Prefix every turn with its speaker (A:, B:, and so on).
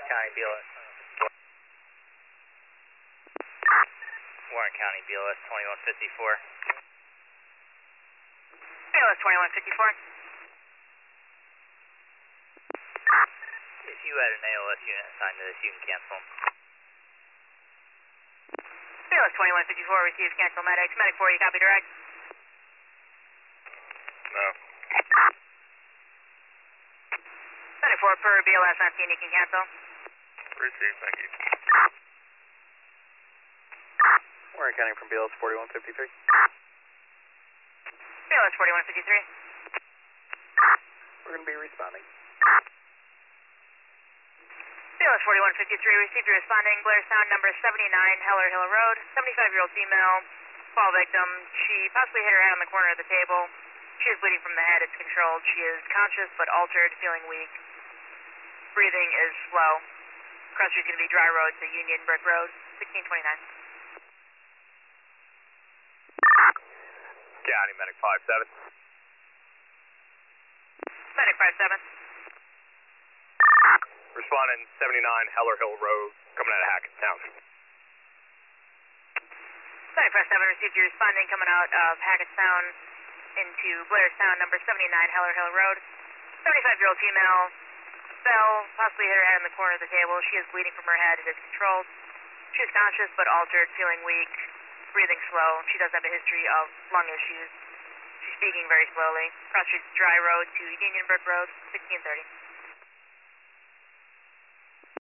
A: County, BLS. Warren County, BLS 2154.
B: BLS 2154.
A: If you had an ALS unit assigned to this, you can cancel them.
B: BLS 2154, receive cancel medics. Medic 4, you copy direct?
C: No.
B: Medic 4 per BLS 19, you can cancel.
C: Receive, thank you.
D: Warren County from BLS 4153.
B: BLS 4153.
D: We're going to be responding.
B: BLS 4153, received your responding. Blair Sound number 79, Heller Hill Road. 75-year-old female, fall victim. She possibly hit her head on the corner of the table. She is bleeding from the head. It's controlled. She is conscious but altered, feeling weak. Breathing is slow. Cross street is going to be Dry Road to Union Brick Road, 1629.
C: County, medic 57.
B: Medic 57.
C: Responding 79 Heller Hill Road, coming out of Hackettstown.
B: Medic 57, received your responding coming out of Hackettstown into Blair Sound number 79, Heller Hill Road. 75-year-old female fell, possibly hit her head on the corner of the table. She is bleeding from her head. It is controlled. She is conscious but altered, feeling weak, breathing slow. She does have a history of lung issues. She's speaking very slowly. Cross street Dry Road to Union Brick Road, 1630.